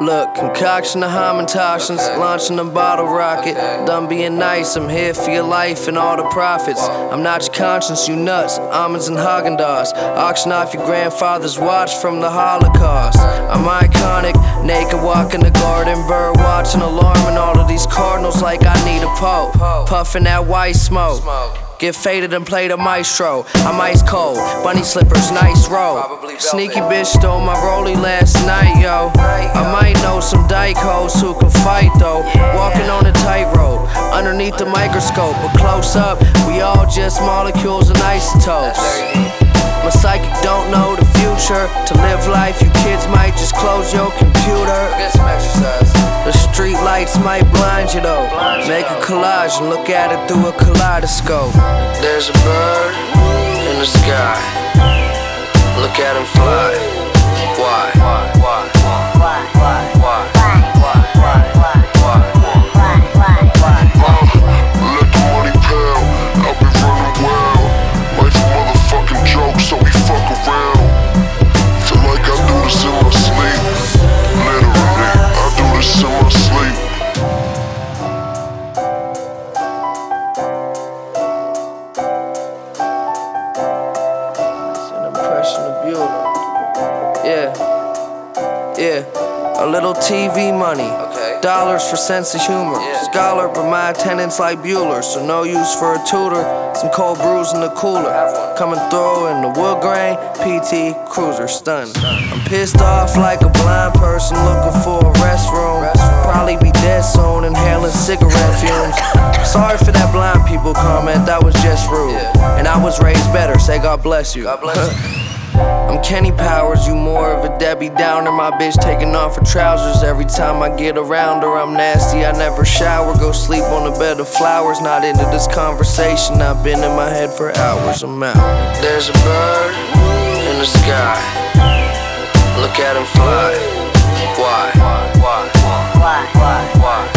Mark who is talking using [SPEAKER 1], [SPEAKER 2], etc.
[SPEAKER 1] Look, concoction of toxins, launching a bottle rocket. Done being nice, I'm here for your life and all the profits. I'm not your conscience, you nuts, almonds and Haagen-Dazs. Auction off your grandfather's watch from the Holocaust. I'm iconic, naked walking the garden, bird watching, alarming all of these cardinals like I need a pope. Puffing that white smoke. Get faded and play the maestro. I'm ice cold, bunny slippers, nice roll. Sneaky bitch stole my rollie last night, yo. I might know some dyke hoes who can fight though. Walking on a tightrope, underneath the microscope, but close up, we all just molecules and isotopes. My psychic don't know the future. To live life, you kids might just close your computer. The street lights might blind you though. Make a collage and look at it through a kaleidoscope. There's a bird in the sky. Look at him fly. Why?
[SPEAKER 2] Let the money pal, I've been running wild. Life a motherfucking joke, so we fuck around. Feel like I do this in my sleep. Literally, I do this in my sleep.
[SPEAKER 1] It's an impression of beauty. Yeah. A little TV money. Dollars for sense of humor. Scholar, but my attendance like Bueller, so no use for a tutor. Some cold brews in the cooler. Coming through in the wood grain, PT Cruiser, stunned. I'm pissed off like a blind person looking for a restroom. Probably be dead soon, inhaling cigarette fumes. Sorry for that blind people comment, that was just rude. And I was raised better, say God bless you. I'm Kenny Powers, you more of a Debbie Downer. My bitch taking off her trousers every time I get around her. I'm nasty, I never shower, go sleep on a bed of flowers. Not into this conversation, I've been in my head for hours, I'm out. There's a bird in the sky. Look at him fly. Why?